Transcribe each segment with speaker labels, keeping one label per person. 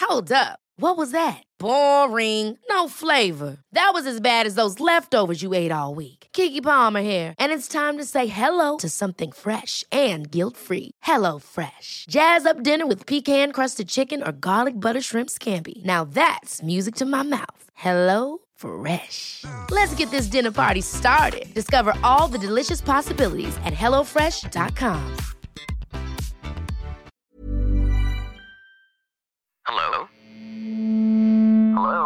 Speaker 1: Hold up. What was that? Boring. No flavor. That was as bad as those leftovers you ate all week. Keke Palmer here, and it's time to say hello to something fresh and guilt-free. Hello Fresh. Jazz up dinner with pecan-crusted chicken or garlic butter shrimp scampi. Now that's music to my mouth. Hello Fresh. Let's get this dinner party started. Discover all the delicious possibilities at hellofresh.com.
Speaker 2: Hello? Hello?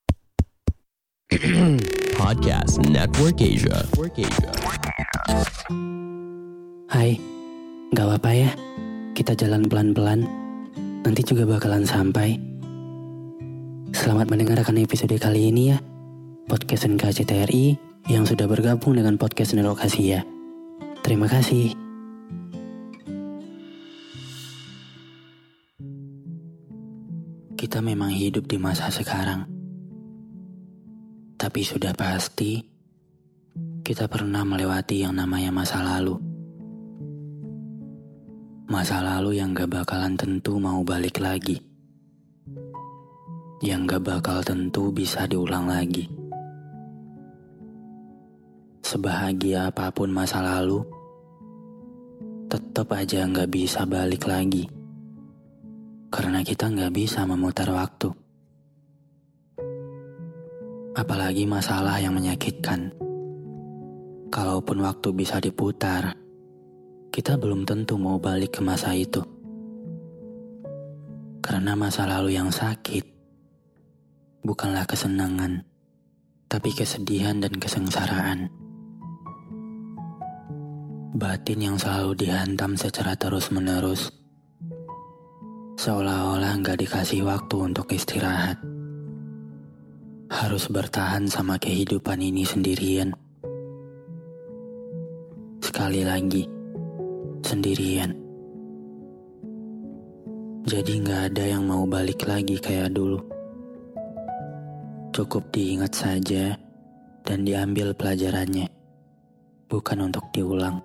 Speaker 3: Podcast Network Asia.
Speaker 4: Hai, gak apa-apa ya, kita jalan pelan-pelan, nanti juga bakalan sampai. Selamat mendengarkan episode kali ini ya, Podcast NKCTRI yang sudah bergabung dengan Podcast Network Asia. Terima kasih. Kita memang hidup di masa sekarang, tapi sudah pasti kita pernah melewati yang namanya masa lalu. Masa lalu yang gak bakalan tentu mau balik lagi, yang gak bakal tentu bisa diulang lagi. Sebahagia apapun masa lalu, tetap aja gak bisa balik lagi. Karena kita gak bisa memutar waktu. Apalagi masalah yang menyakitkan. Kalaupun waktu bisa diputar, kita belum tentu mau balik ke masa itu. Karena masa lalu yang sakit bukanlah kesenangan, tapi kesedihan dan kesengsaraan. Batin yang selalu dihantam secara terus-menerus, seolah-olah gak dikasih waktu untuk istirahat. Harus bertahan sama kehidupan ini sendirian. Sekali lagi, sendirian. Jadi gak ada yang mau balik lagi kayak dulu. Cukup diingat saja dan diambil pelajarannya, bukan untuk diulang.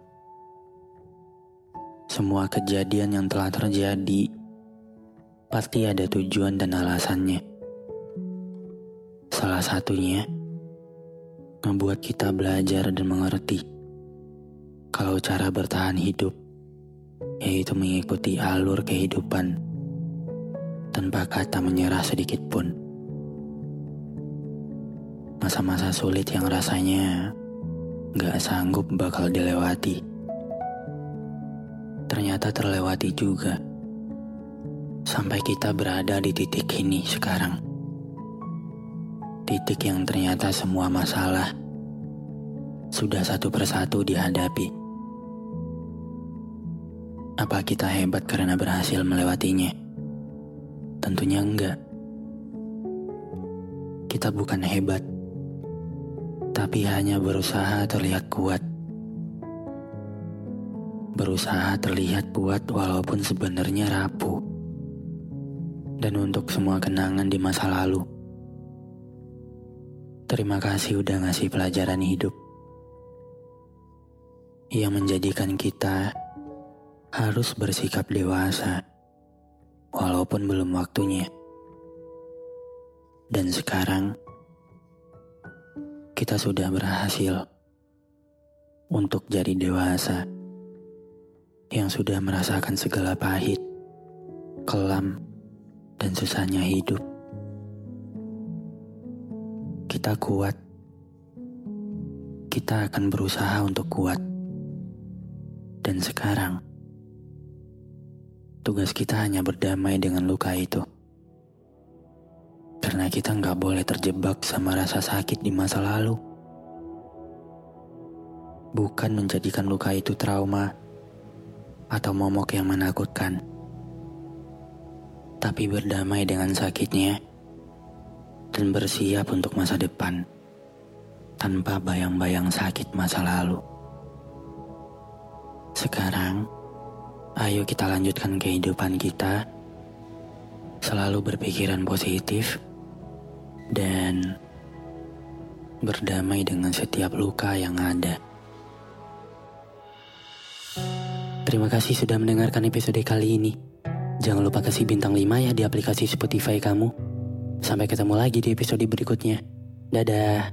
Speaker 4: Semua kejadian yang telah terjadi pasti ada tujuan dan alasannya. Salah satunya, membuat kita belajar dan mengerti kalau cara bertahan hidup yaitu mengikuti alur kehidupan tanpa kata menyerah sedikit pun. Masa-masa sulit yang rasanya gak sanggup bakal dilewati, ternyata terlewati juga. Sampai kita berada di titik ini sekarang. Titik yang ternyata semua masalah sudah satu persatu dihadapi. Apa kita hebat karena berhasil melewatinya? Tentunya enggak. Kita bukan hebat, tapi hanya berusaha terlihat kuat. Berusaha terlihat kuat walaupun sebenarnya rapuh. Dan untuk semua kenangan di masa lalu, terima kasih udah ngasih pelajaran hidup yang menjadikan kita harus bersikap dewasa walaupun belum waktunya. Dan sekarang kita sudah berhasil untuk jadi dewasa yang sudah merasakan segala pahit, kelam, dan susahnya hidup. Kita kuat. Kita akan berusaha untuk kuat. Dan sekarang, tugas kita hanya berdamai dengan luka itu. Karena kita gak boleh terjebak sama rasa sakit di masa lalu. Bukan menjadikan luka itu trauma atau momok yang menakutkan, tapi berdamai dengan sakitnya dan bersiap untuk masa depan tanpa bayang-bayang sakit masa lalu. Sekarang, ayo kita lanjutkan kehidupan kita, selalu berpikiran positif dan berdamai dengan setiap luka yang ada. Terima kasih sudah mendengarkan episode kali ini. Jangan lupa kasih bintang 5 ya di aplikasi Spotify kamu. Sampai ketemu lagi di episode berikutnya. Dadah.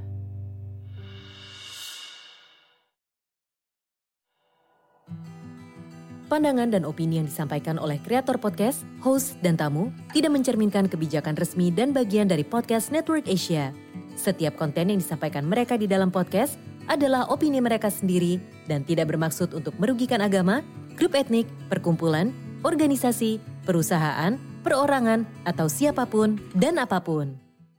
Speaker 5: Pandangan dan opini yang disampaikan oleh kreator podcast, host, dan tamu tidak mencerminkan kebijakan resmi dan bagian dari Podcast Network Asia. Setiap konten yang disampaikan mereka di dalam podcast adalah opini mereka sendiri dan tidak bermaksud untuk merugikan agama, grup etnik, perkumpulan, organisasi, perusahaan, perorangan, atau siapapun dan apapun.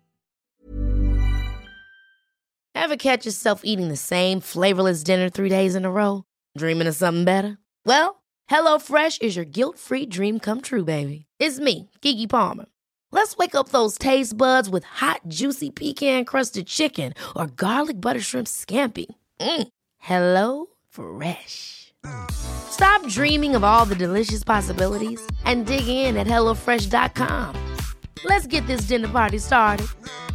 Speaker 1: Ever catch yourself eating the same flavorless dinner 3 days in a row? Dreaming of something better? Well, HelloFresh is your guilt-free dream come true, baby. It's me, Keke Palmer. Let's wake up those taste buds with hot, juicy pecan-crusted chicken or garlic butter shrimp scampi. HelloFresh. Stop dreaming of all the delicious possibilities and dig in at HelloFresh.com. Let's get this dinner party started.